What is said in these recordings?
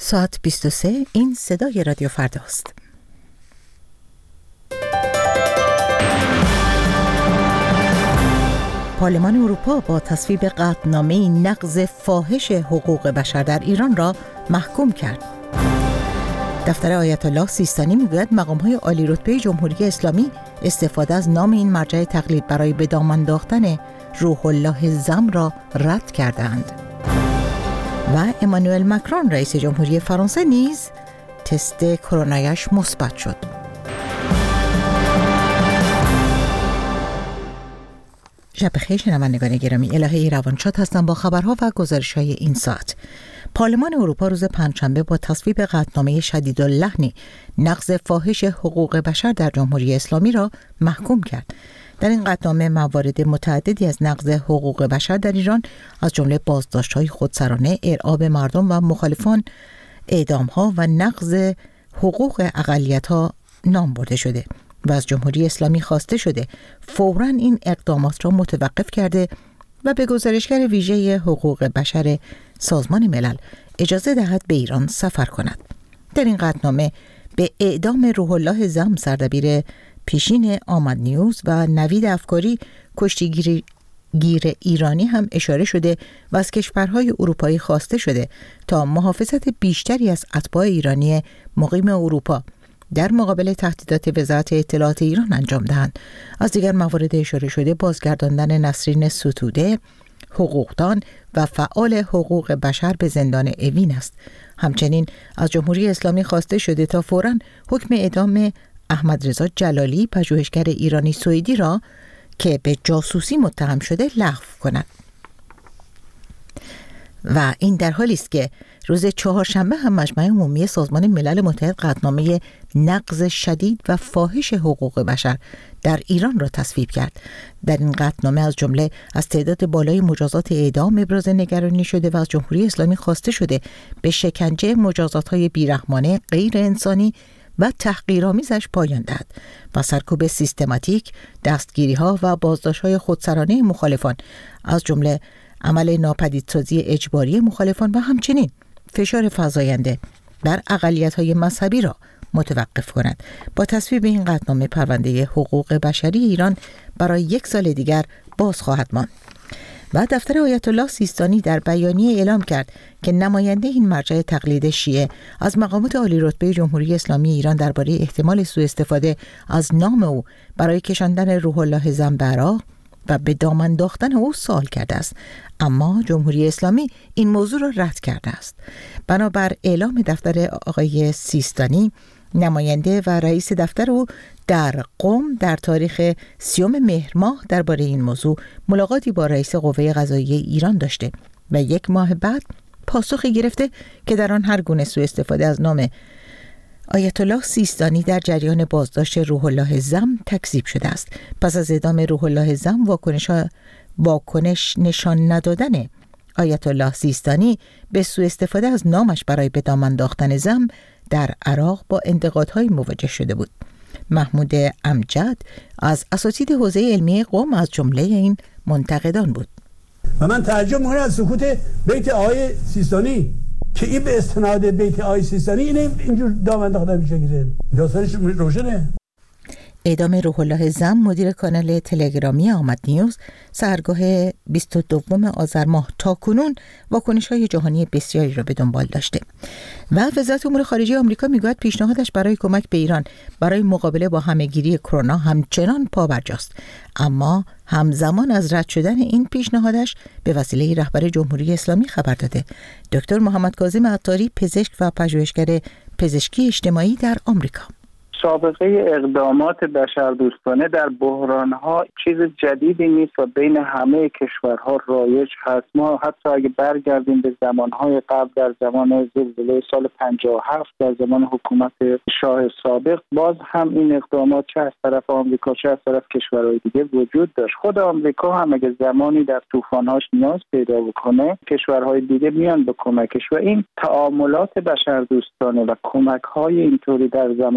ساعت 23 این صدای رادیو فرداست. پارلمان اروپا با تصویب قطعنامه نقض فاحش حقوق بشر در ایران را محکوم کرد. دفتر آیت الله سیستانی میگوید مقام‌های عالی رتبه جمهوری اسلامی استفاده از نام این مرجع تقلید برای به دام انداختن روح الله زم را رد کردند. و امانوئل مکرون رئیس جمهوری فرانسه نیز تست کرونایش مثبت شد. شب بخیر شنوندگان گرامی، الهه روانشاد هستم با خبرها و گزارش‌های این ساعت. پارلمان اروپا روز پنجشنبه با تصویب قطعنامه شدیداللحن نقض فاحش حقوق بشر در جمهوری اسلامی را محکوم کرد. در این قطعنامه موارد متعددی از نقض حقوق بشر در ایران از جمله بازداشت‌های خودسرانه، ارعاب مردم و مخالفان، اعدام‌ها و نقض حقوق اقلیت‌ها نام برده شده و از جمهوری اسلامی خواسته شده فوراً این اقدامات را متوقف کرده و به گزارشگر ویژه حقوق بشر سازمان ملل اجازه دهد به ایران سفر کند. در این قطعنامه به اعدام روح الله زم سردبیر پیشین آمد نیوز و نوید افکاری کشتیگیر ایرانی هم اشاره شده و از کشورهای اروپایی خواسته شده تا محافظت بیشتری از اتباع ایرانی مقیم اروپا در مقابل تهدیدات وزارت اطلاعات ایران انجام دهند. از دیگر موارد اشاره شده بازگرداندن نسرین ستوده، حقوقدان و فعال حقوق بشر به زندان اوین است. همچنین از جمهوری اسلامی خواسته شده تا فوراً حکم اعدام احمد رضا جلالی پژوهشگر ایرانی سوئدی را که به جاسوسی متهم شده لغو کند. و این در حالی است که روز چهارشنبه هم مجمع عمومی سازمان ملل متحد قطعنامه نقض شدید و فاحش حقوق بشر در ایران را تصویب کرد. در این قطعنامه از جمله از تعداد بالای مجازات اعدام ابراز نگرانی شده و از جمهوری اسلامی خواسته شده به شکنجه، مجازات‌های بیرحمانه، غیر انسانی و تحقیرآمیزش پایان دهد و سرکوب سیستماتیک، دستگیری‌ها و بازداشت‌های خودسرانه مخالفان از جمله عمل ناپدیدسازی اجباری مخالفان و همچنین فشار فزاینده بر اقلیت‌های مذهبی را متوقف کند. با تصویب این قطعنامه پرونده حقوق بشری ایران برای 1 سال دیگر باز خواهد ماند. و دفتر آیت الله سیستانی در بیانیه اعلام کرد که نماینده این مرجع تقلید شیعه از مقامات عالی رتبه جمهوری اسلامی ایران درباره احتمال سوء استفاده از نام او برای کشاندن روح الله زم به عراق و به دام انداختن او سوال کرده است، اما جمهوری اسلامی این موضوع را رد کرده است. بنابر اعلام دفتر آقای سیستانی، نماینده و رئیس دفتر او در قم در تاریخ 30 مهر ماه درباره این موضوع ملاقاتی با رئیس قوه قضاییه ایران داشته و 1 ماه بعد پاسخی گرفته که در آن هر گونه سوء استفاده از نام آیت الله سیستانی در جریان بازداشت روح الله زم تکذیب شده است. پس از اعدام روح الله زم واکنش نشان ندادن آیت الله سیستانی به سوء استفاده از نامش برای به دام انداختن زم در عراق با انتقادهای مواجه شده بود. محمود امجد از اساتید حوزه علمی قم از جمله این منتقدان بود. و من تعجب می‌کنم از سکوت بیت آقای سیستانی که این به استناد بیت آقای سیستانی اینجور دام انداخته میشه. داستانش روشنه. اعدام روح الله زم مدیر کانال تلگرامی آمد نیوز سحرگاه 22 آذر ماه تاکنون واکنش‌های جهانی بسیاری را به دنبال داشته و وزارت امور خارجه آمریکا میگوید پیشنهادش برای کمک به ایران برای مقابله با همه‌گیری کرونا همچنان پابرجاست، اما همزمان از رد شدن این پیشنهادش به وسیله رهبر جمهوری اسلامی خبر داده. دکتر محمد کاظم عطاری، پزشک و پژوهشگر پزشکی اجتماعی در آمریکا: سابقه اقدامات بشردوستانه در بحران‌ها چیز جدیدی نیست و بین همه کشورها رایج هست. ما حتی اگه برگردیم به زمانهای قبل، در زمان زلزله سال 57 در زمان حکومت شاه سابق، باز هم این اقدامات چه از طرف آمریکا چه از طرف کشورهای دیگه وجود داشت. خود آمریکا هم اگه زمانی در طوفان‌هاش نیاز پیدا بکنه، کشورهای دیگه میان به کمکش و این تعاملات بشردوستانه و کمک‌های اینطوری در زمان بحران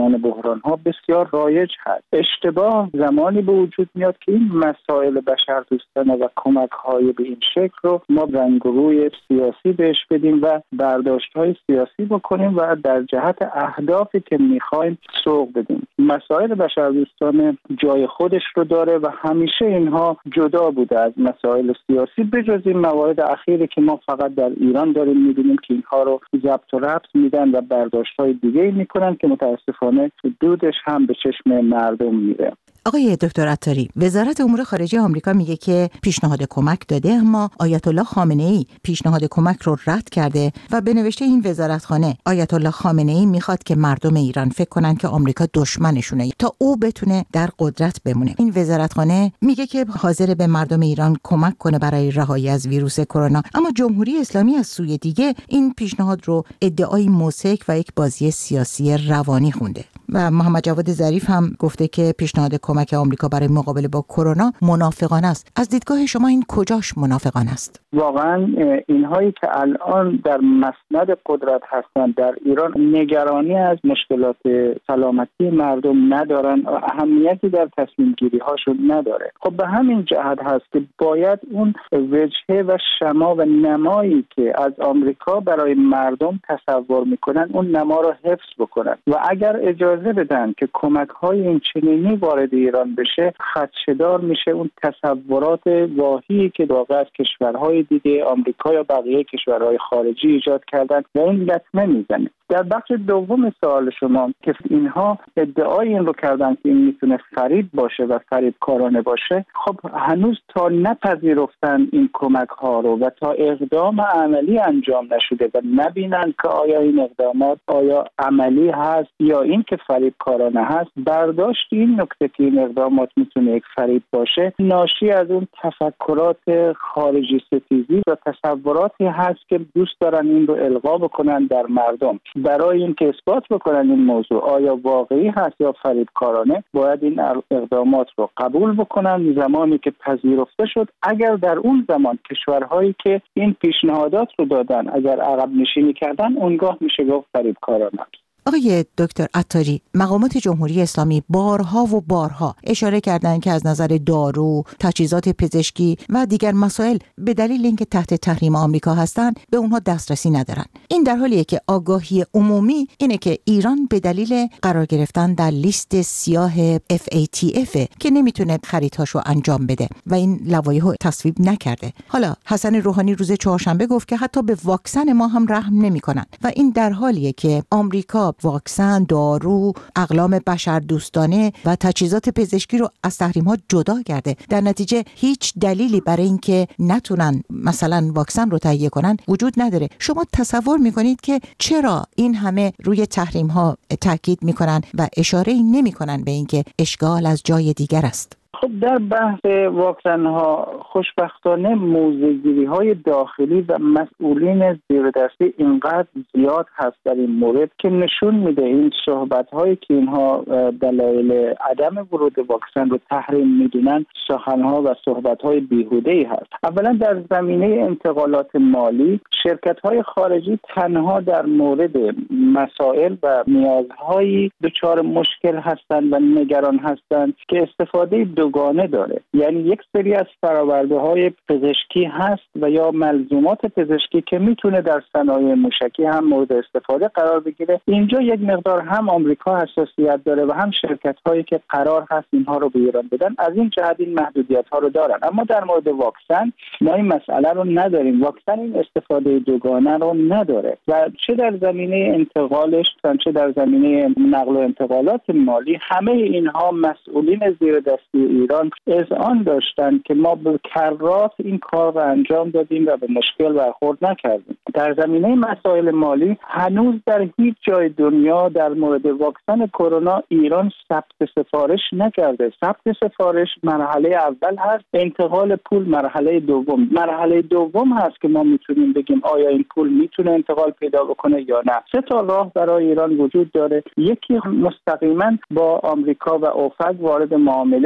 بحران‌ها بسیار رایج هست. اشتباه زمانی به وجود میاد که این مسائل بشردوستانه و کمک‌های به این شکل رو ما رنگ و روی سیاسی بهش بدیم و برداشت‌های سیاسی بکنیم و در جهت اهدافی که می‌خوایم سوق بدیم. مسائل بشردوستانه جای خودش رو داره و همیشه اینها جدا بوده از مسائل سیاسی، بجز این موارد اخیری که ما فقط در ایران داریم می‌بینیم که اینها رو ضبط و ربط میدن و برداشت‌های دیگه‌ای می‌کنن که متأسفانه دودش هم به چشم مردم میره. آقای دکتر عطاری، وزارت امور خارجه آمریکا میگه که پیشنهاد کمک داده، اما آیت الله خامنه‌ای پیشنهاد کمک رو رد کرده و به نوشته این وزارتخانه آیت الله خامنه‌ای میخواد که مردم ایران فکر کنن که آمریکا دشمنشونه تا او بتونه در قدرت بمونه. این وزارتخانه میگه که حاضر به مردم ایران کمک کنه برای رهایی از ویروس کرونا، اما جمهوری اسلامی از سوی دیگه این پیشنهاد رو ادعای موسیقی و یک بازی سیاسی روانی خونده. و محمد جواد ظریف هم گفته که پیشنهاد کمک آمریکا برای مقابله با کرونا منافقانه است. از دیدگاه شما این کجاش منافقانه است؟ واقعا اینهایی که الان در مسند قدرت هستند در ایران نگرانی از مشکلات سلامتی مردم ندارن و اهمیتی در تصمیم گیری هاشون نداره. خب به همین جهت هست که باید اون وجهه و شما و نمایی که از آمریکا برای مردم تصور میکنن اون نما رو حفظ بکنن و اگر اجازه بدن که کمک های این چنینی وارد ایران بشه، خدشه‌دار میشه اون تصورات واهی که واقعا از کشورهای دیگه آمریکا یا بقیه کشورهای خارجی ایجاد کردن و این لطمه میزنه. در بخش دوم سوال شما که اینها ادعای این رو کردن که این میتونه فریب باشه و فریبکارانه باشه، خب هنوز تا نپذیرفتن این کمک ها رو و تا اقدام عملی انجام نشده و نبینن که آیا این اقدامات آیا عملی هست یا این که فریبکارانه هست، برداشت این نکته که این اقدامات میتونه یک فریب باشه ناشی از اون تفکرات خارجی ستیزی و تصوراتی هست که دوست دارن این رو القا بکنن در مردم. برای اینکه اثبات بکنن این موضوع آیا واقعی هست یا فریبکارانه، باید این اقدامات رو قبول بکنن. زمانی که پذیرفته شد، اگر در اون زمان کشورهایی که این پیشنهادات رو دادن اگر عقب نشینی کردن، اونگاه میشه گفت فریبکارانه. آقای دکتر عطاری، مقامات جمهوری اسلامی بارها و بارها اشاره کردند که از نظر دارو، تجهیزات پزشکی و دیگر مسائل به دلیل اینکه تحت تحریم آمریکا هستند به اونها دسترسی ندارن. این در حالیه که آگاهی عمومی اینه که ایران به دلیل قرار گرفتن در لیست سیاه FATF که نمیتونه خریدهاشو انجام بده و این لوایحو تصویب نکرده. حالا حسن روحانی روز چهارشنبه گفت که حتی به واکسن ما هم رحم نمیکنن و این در حالیه که آمریکا واکسن، دارو، اقلام بشردوستانه و تجهیزات پزشکی رو از تحریم‌ها جدا کرده. در نتیجه هیچ دلیلی برای اینکه نتونن مثلا واکسن رو تهیه کنن وجود نداره. شما تصور میکنید که چرا این همه روی تحریم‌ها تاکید میکنن و اشاره‌ای نمیکنن به اینکه اشکال از جای دیگر است؟ خب در بحث واکسن ها خوشبختانه موضع‌گیری‌های داخلی و مسئولین زیردستی اینقدر زیاد هست در این مورد که نشون میده این صحبت‌هایی که اینها دلایل عدم ورود واکسن رو تحریم میدونن سخن‌ها و صحبت‌های بیهوده‌ای هست. اولا در زمینه انتقالات مالی، شرکت‌های خارجی تنها در مورد مسائل و نیازهایی دچار مشکل هستند و نگران هستند که استفاده دوگانه داره. یعنی یک سری از فرآورده‌های پزشکی هست و یا ملزومات پزشکی که میتونه در صنایع موشکی هم مورد استفاده قرار بگیره. اینجا یک مقدار هم آمریکا حساسیت داره و هم شرکت‌هایی که قرار هست اینها رو به ایران بدن از این جهت این محدودیت‌ها رو دارن. اما در مورد واکسن ما این مسئله رو نداریم. واکسن این استفاده دوگانه رو نداره و چه در زمینه انتقالش چه در زمینه نقل و انتقالات مالی همه اینها مسئولین زیردستی ایران اذعان داشتند که ما به کرات این کار رو انجام دادیم و به مشکل برخورد نکردیم. در زمینه مسائل مالی هنوز در هیچ جای دنیا در مورد واکسن کرونا ایران ثبت سفارش نکرده. ثبت سفارش مرحله اول هست، انتقال پول مرحله دوم. مرحله دوم هست که ما میتونیم بگیم آیا این پول میتونه انتقال پیدا بکنه یا نه. 3 تا راه برای ایران وجود داره. یکی مستقیما با آمریکا و اوپک وارد معامله بشه و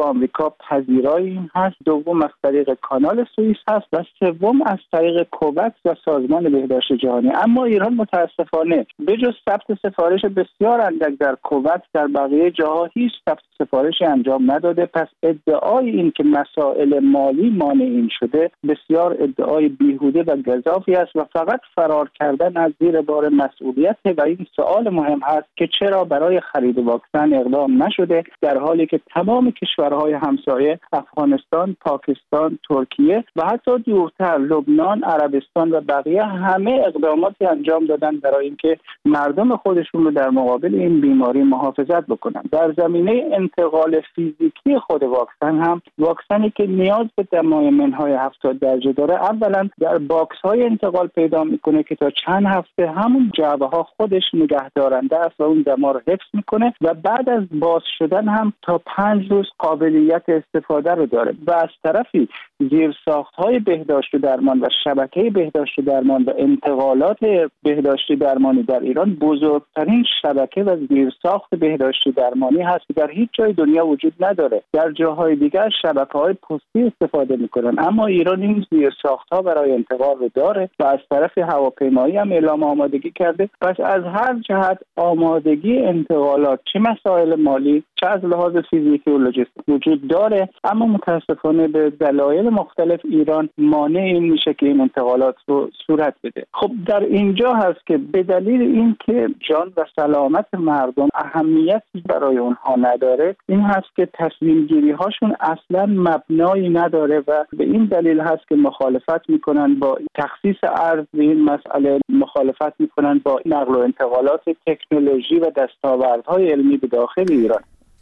آمریکا پذیرای این هست، دوم از طریق کانال سوئیس هست و سوم از طریق کووکس و سازمان بهداشت جهانی. اما ایران متاسفانه به جز ثبت سفارش بسیار اندک در کووکس در بقیه جاها هیچ ثبت سفارشی انجام نداده. پس ادعای این که مسائل مالی مانع این شده بسیار ادعای بیهوده و گزافی است و فقط فرار کردن از زیر بار مسئولیت و این سوال مهم هست که چرا برای خرید واکسن اقدام نشده، در حالی که تمام کشورهای همسایه افغانستان، پاکستان، ترکیه و حتی دورتر لبنان، عربستان و بقیه همه اقداماتی انجام دادن برای اینکه مردم خودشون رو در مقابل این بیماری محافظت بکنن. در زمینه انتقال فیزیکی خود واکسن هم، واکسنی که نیاز به دمای منهای 70 درجه داره، اولا در باکس های انتقال پیدا میکنه که تا چند هفته همون جعبه ها خودش نگهدارنده است و اون دما رو حفظ میکنه و بعد از باز شدن هم تا 5 روز قابلیت استفاده رو داره. و از طرفی زیرساخت‌های بهداشت و درمان و شبکه بهداشت و درمان و انتقالات بهداشتی درمانی در ایران بزرگترین شبکه و زیرساخت بهداشتی درمانی هست که در هیچ جای دنیا وجود نداره. در جاهای دیگر شبکه‌های پستی استفاده می‌کنن، اما ایران این زیرساخت‌ها برای انتقال رو داره و از طرف هواپیمایی هم اعلام آمادگی کرده. پس از هر جهت آمادگی انتقالات، چه مسائل مالی چه از لحاظ فیزیکی و لوجستیک وجود داره، اما متاسفانه به دلایل مختلف ایران مانع این میشه که این انتقالات رو صورت بده. خب در اینجا هست که به دلیل اینکه جان و سلامت مردم اهمیتی برای اونها نداره، این هست که تصمیم گیری هاشون اصلا مبنایی نداره و به این دلیل هست که مخالفت میکنن با تخصیص ارض به این مسئله، مخالفت میکنن با نقل و انتقالات تکنولوژی و دستاوردهای علمی به داخل ایران.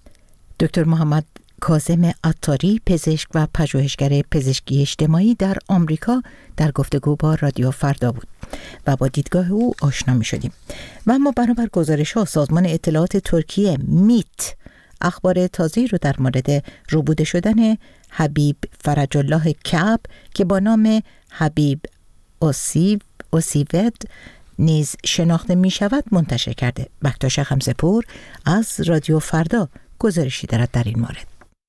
دکتر محمد کاظم عطاری، پزشک و پژوهشگر پزشکی اجتماعی در آمریکا، در گفتگو با رادیو فردا بود و با دیدگاه او آشنا می شدیم. و اما بنابر گزارش ها، سازمان اطلاعات ترکیه میت اخبار تازه‌ای رو در مورد ربوده شدن حبیب فرج الله کعب که با نام حبیب اوسیود نیز شناخته می شود منتشر کرده. بکتاش خمسه‌پور از رادیو فردا گزارشی دارد در این مورد.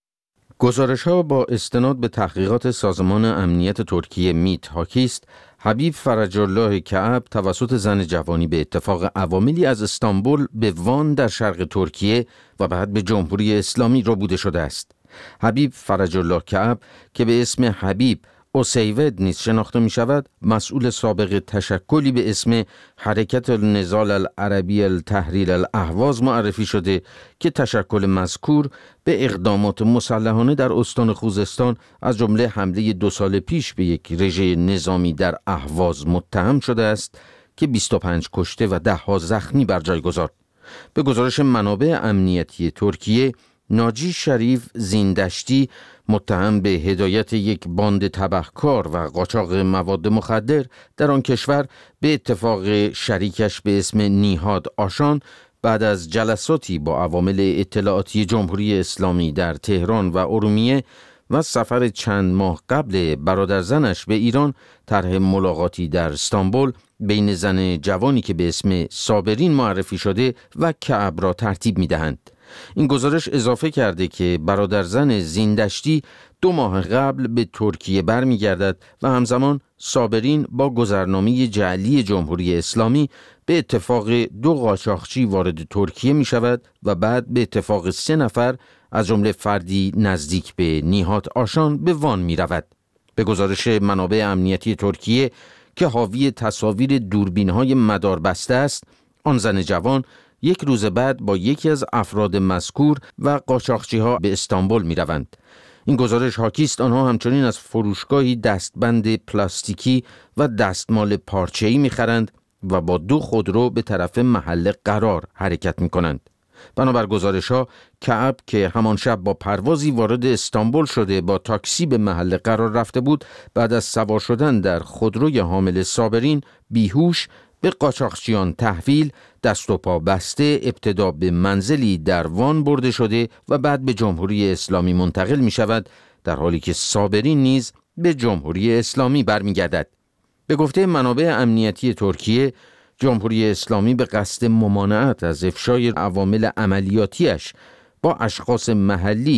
گزارش‌ها با استناد به تحقیقات سازمان امنیت ترکیه میت حاکی است حبیب فرج الله کعب توسط زن جوانی به اتفاق عواملی از استانبول به وان در شرق ترکیه و بعد به جمهوری اسلامی ربوده شده است. حبیب فرج الله کعب که به اسم حبیب اوسیود نیز شناخته می شود، مسئول سابق تشکلی به اسم حرکت النضال العربی التحریر الاهواز معرفی شده که تشکل مذکور به اقدامات مسلحانه در استان خوزستان از جمله حمله 2 سال پیش به یک رژه نظامی در اهواز متهم شده است که 25 کشته و 10 زخمی بر جای گذارد. به گزارش منابع امنیتی ترکیه، ناجی شریف زیندشتی متهم به هدایت یک باند تبهکار و قاچاق مواد مخدر در آن کشور به اتفاق شریکش به اسم نیهاد آشان بعد از جلساتی با عوامل اطلاعاتی جمهوری اسلامی در تهران و ارومیه و سفر چند ماه قبل برادرزنش به ایران، طرح ملاقاتی در استانبول بین زن جوانی که به اسم صابرین معرفی شده و کعب را ترتیب می‌دهند. این گزارش اضافه کرده که برادرزن زیندشتی 2 ماه قبل به ترکیه برمیگردد و همزمان صابرین با گذرنامه جعلی جمهوری اسلامی به اتفاق 2 قاچاقچی وارد ترکیه می شود و بعد به اتفاق 3 نفر از جمله فردی نزدیک به نیهاد آشان به وان می رود. به گزارش منابع امنیتی ترکیه که حاوی تصاویر دوربین‌های مداربسته است، آن زن جوان 1 روز بعد با یکی از افراد مذکور و قاچاقچی‌ها به استانبول می‌روند. این گزارش حاکی است آنها همچنین از فروشگاهی دستبند پلاستیکی و دستمال پارچه‌ای می‌خرند و با 2 خودرو به طرف محل قرار حرکت می‌کنند. بنابر گزارش‌ها، کعب که همان شب با پروازی وارد استانبول شده با تاکسی به محل قرار رفته بود، بعد از سوار شدن در خودروی حامل صابرین بیهوش به قاچاقچیان تحویل، دست و پا بسته ابتدا به منزلی در وان برده شده و بعد به جمهوری اسلامی منتقل می شود، در حالی که صابرین نیز به جمهوری اسلامی برمیگردد. به گفته منابع امنیتی ترکیه، جمهوری اسلامی به قصد ممانعت از افشای عوامل عملیاتیش با اشخاص محلی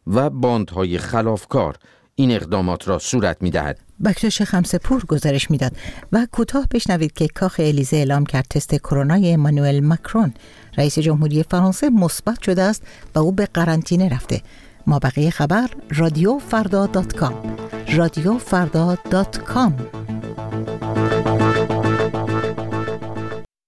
و باندهای خلافکار این اقدامات را صورت می‌دهد. بکتاش خمسه‌پور گزارش میداد و کوتاه بشنوید که کاخ الیزه اعلام کرد تست کرونای امانوئل ماکرون رئیس جمهوری فرانسه مثبت شده است و او به قرنطینه رفته. ما بقیه خبر رادیوفردا.com